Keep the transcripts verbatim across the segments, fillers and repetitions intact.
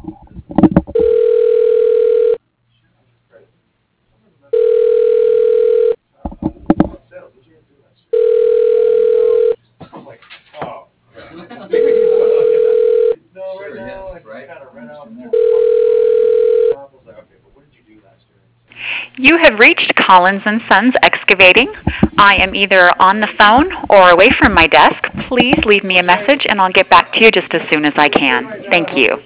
You have reached Collins and Sons Excavating. I am either on the phone or away from my desk. Please leave me a message and I'll get back to you just as soon as I can. Thank you.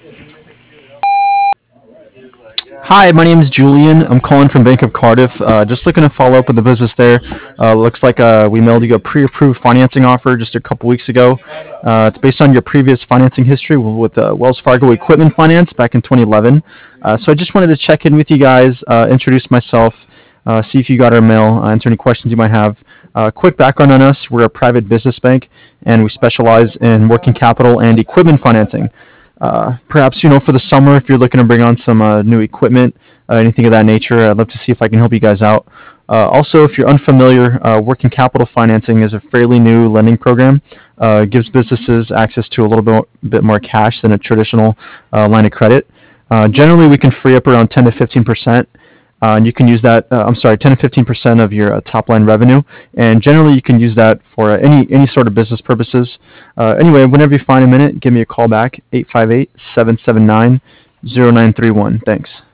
Hi, my name is Julian. I'm calling from Bank of Cardiff. Uh, just looking to follow up with the business there. Uh, looks like uh, we mailed you a pre-approved financing offer just a couple weeks ago. Uh, it's based on your previous financing history with uh, Wells Fargo Equipment Finance back in twenty eleven. Uh, so I just wanted to check in with you guys, uh, introduce myself, uh, see if you got our mail, uh, answer any questions you might have. Uh, quick background on us: we're a private business bank, and we specialize in working capital and equipment financing. Uh, perhaps, you know, for the summer, if you're looking to bring on some uh, new equipment, uh, anything of that nature, I'd love to see if I can help you guys out. Uh, also, if you're unfamiliar, uh, working capital financing is a fairly new lending program. Uh, it gives businesses access to a little bit, bit more cash than a traditional uh, line of credit. Uh, generally, we can free up around ten to fifteen percent. Uh, and you can use that, uh, I'm sorry, ten to fifteen percent of your uh, top line revenue. And generally, you can use that for uh, any, any sort of business purposes. Uh, anyway, whenever you find a minute, give me a call back, eight five eight, seven seven nine, zero nine three one. Thanks.